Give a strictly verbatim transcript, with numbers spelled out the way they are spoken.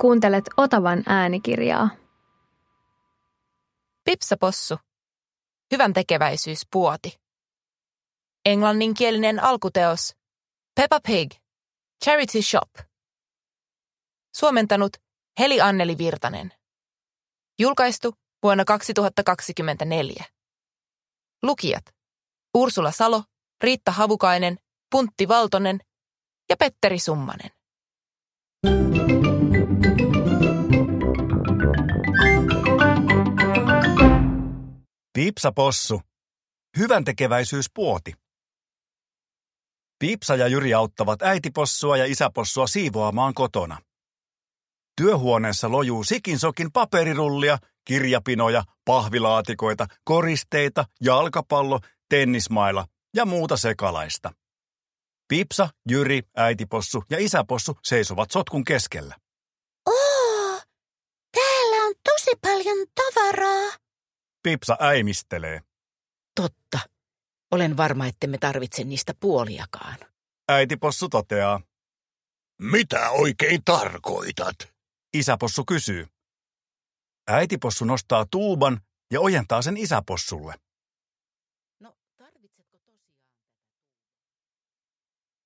Kuuntelet Otavan äänikirjaa. Pipsapossu. Hyvän tekeväisyyspuoti. Englanninkielinen alkuteos. Peppa Pig. Charity Shop. Suomentanut Heli Anneli Virtanen. Julkaistu vuonna kaksituhattakaksikymmentäneljä. Lukijat. Ursula Salo, Riitta Havukainen, Puntti Valtonen ja Petteri Summanen. Pipsapossu. Hyväntekeväisyyspuoti. Pipsa ja Jyri auttavat äitipossua ja isäpossua siivoamaan kotona. Työhuoneessa lojuu sikinsokin paperirullia, kirjapinoja, pahvilaatikoita, koristeita, jalkapallo, tennismaila ja muuta sekalaista. Pipsa, Jyri, äitipossu ja isäpossu seisovat sotkun keskellä. Oo, täällä on tosi paljon tavaraa. Pipsa äimistelee. Totta. Olen varma, ettemme tarvitse niistä puoliakaan. Äitipossu toteaa. Mitä oikein tarkoitat? Isäpossu kysyy. Äitipossu nostaa tuuban ja ojentaa sen isäpossulle.